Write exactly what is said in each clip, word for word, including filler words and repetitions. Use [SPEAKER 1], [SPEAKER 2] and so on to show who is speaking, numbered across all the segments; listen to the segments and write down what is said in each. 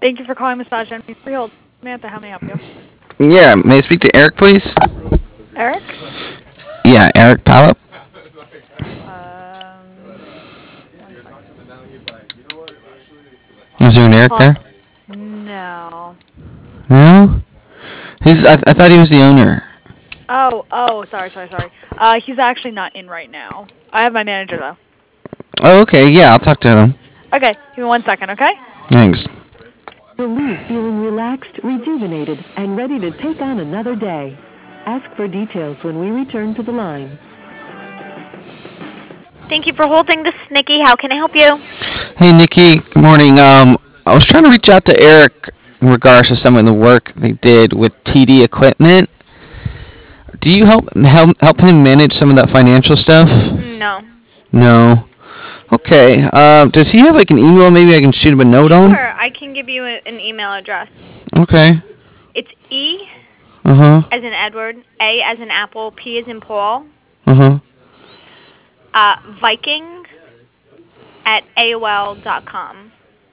[SPEAKER 1] Thank you for calling Massage Envy Freehold. Samantha, how may I help you?
[SPEAKER 2] Yeah, may I speak to Eric, please?
[SPEAKER 1] Eric?
[SPEAKER 2] Yeah, Eric Palop.
[SPEAKER 1] Um,
[SPEAKER 2] Is there an Eric
[SPEAKER 1] Huh.
[SPEAKER 2] there?
[SPEAKER 1] no.
[SPEAKER 2] No? He's. I, I thought he was the owner.
[SPEAKER 1] Oh, oh, sorry, sorry, sorry. Uh, he's actually not in right now. I have my manager, though.
[SPEAKER 2] Oh, okay. Yeah, I'll talk to him.
[SPEAKER 1] Okay, give me one second, okay?
[SPEAKER 2] Thanks.
[SPEAKER 3] You'll leave feeling relaxed, rejuvenated, and ready to take on another day. Ask for details when we return to the line.
[SPEAKER 4] Thank you for holding. This is Nikki. How can I help you?
[SPEAKER 2] Hey, Nikki. Good morning. Um, I was trying to reach out to Eric in regards to some of the work they did with T D Equipment. Do you help help help him manage some of that financial stuff?
[SPEAKER 4] No.
[SPEAKER 2] No. Okay. Uh, does he have like an email? Maybe I can shoot him a note on.
[SPEAKER 4] Sure, I can give you a, an email address.
[SPEAKER 2] Okay.
[SPEAKER 4] It's E
[SPEAKER 2] Uh huh.
[SPEAKER 4] as in Edward, A as in Apple, P as in Paul,
[SPEAKER 2] Uh huh.
[SPEAKER 4] uh, Viking at A O L dot com.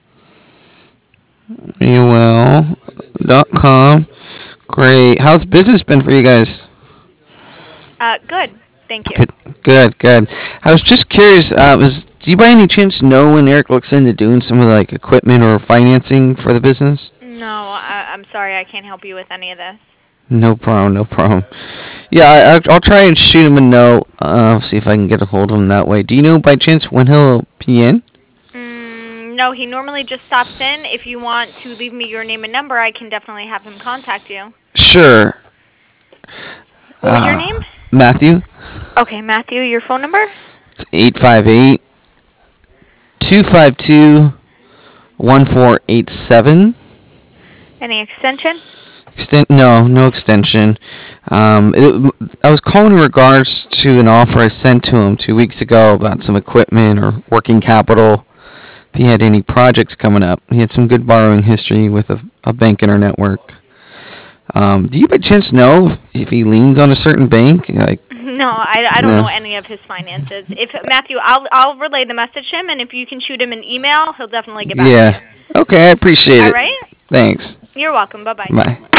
[SPEAKER 2] A O L dot com. Great. How's business been for you guys?
[SPEAKER 4] Uh, good. Thank you.
[SPEAKER 2] Good, good, good. I was just curious. Uh, was do you by any chance know when Eric looks into doing some of the, like equipment or financing for the business?
[SPEAKER 4] No, I, I'm sorry. I can't help you with any of this.
[SPEAKER 2] No problem. No problem. Yeah, I, I'll, I'll try and shoot him a note. Uh, see if I can get a hold of him that way. Do you know by chance when he'll be in?
[SPEAKER 4] Mm, no, he normally just stops in. If you want to leave me your name and number, I can definitely have him contact you.
[SPEAKER 2] Sure.
[SPEAKER 4] What was
[SPEAKER 2] uh,
[SPEAKER 4] your name?
[SPEAKER 2] Matthew.
[SPEAKER 4] Okay, Matthew, your phone number?
[SPEAKER 2] It's eight five eight, two five two, one four eight seven.
[SPEAKER 4] Any extension?
[SPEAKER 2] Extent? No, no extension. Um, it, I was calling in regards to an offer I sent to him two weeks ago about some equipment or working capital. If he had any projects coming up, he had some good borrowing history with a, a bank in our network. Um, do you by chance know if, if he leans on a certain bank? Like,
[SPEAKER 4] No, I, I don't
[SPEAKER 2] No.
[SPEAKER 4] know any of his finances. If Matthew, I'll I'll relay the message to him, and if you can shoot him an email, he'll definitely get back to
[SPEAKER 2] yeah.
[SPEAKER 4] you.
[SPEAKER 2] Okay, I appreciate
[SPEAKER 4] All
[SPEAKER 2] it.
[SPEAKER 4] right?
[SPEAKER 2] Thanks.
[SPEAKER 4] You're welcome. Bye-bye.
[SPEAKER 2] Bye.